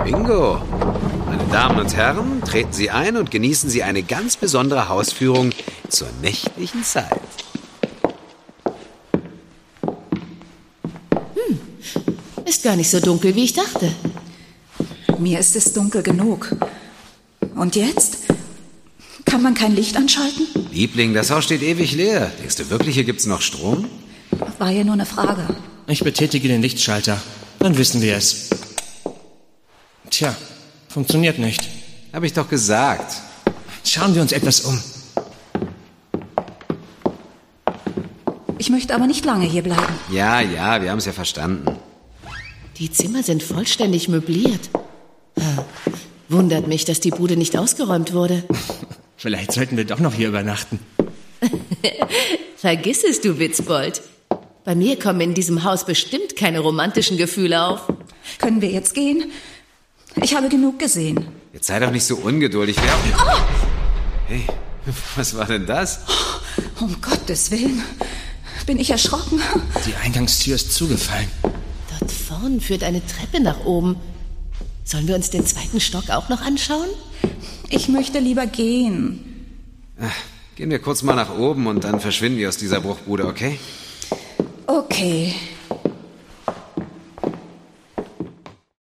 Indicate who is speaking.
Speaker 1: Bingo. Meine Damen und Herren, treten Sie ein und genießen Sie eine ganz besondere Hausführung zur nächtlichen Zeit.
Speaker 2: Ist gar nicht so dunkel, wie ich dachte.
Speaker 3: Mir ist es dunkel genug. Und jetzt? Kann man kein Licht anschalten?
Speaker 1: Liebling, das Haus steht ewig leer. Denkst du wirklich, hier gibt's noch Strom?
Speaker 3: War ja nur eine Frage.
Speaker 4: Ich betätige den Lichtschalter. Dann wissen wir es. Tja, funktioniert nicht.
Speaker 1: Hab ich doch gesagt.
Speaker 4: Schauen wir uns etwas um.
Speaker 3: Ich möchte aber nicht lange hier bleiben.
Speaker 1: Ja, wir haben es ja verstanden.
Speaker 2: Die Zimmer sind vollständig möbliert. Wundert mich, dass die Bude nicht ausgeräumt wurde.
Speaker 4: Vielleicht sollten wir doch noch hier übernachten.
Speaker 2: Vergiss es, du Witzbold. Bei mir kommen in diesem Haus bestimmt keine romantischen Gefühle auf.
Speaker 3: Können wir jetzt gehen? Ich habe genug gesehen.
Speaker 1: Jetzt sei doch nicht so ungeduldig. Hey, was war denn das?
Speaker 3: Um Gottes Willen. Bin ich erschrocken?
Speaker 4: Die Eingangstür ist zugefallen.
Speaker 2: Dort vorn führt eine Treppe nach oben. Sollen wir uns den zweiten Stock auch noch anschauen?
Speaker 3: Ich möchte lieber gehen.
Speaker 1: Gehen wir kurz mal nach oben und dann verschwinden wir aus dieser Bruchbude, okay?
Speaker 3: Okay.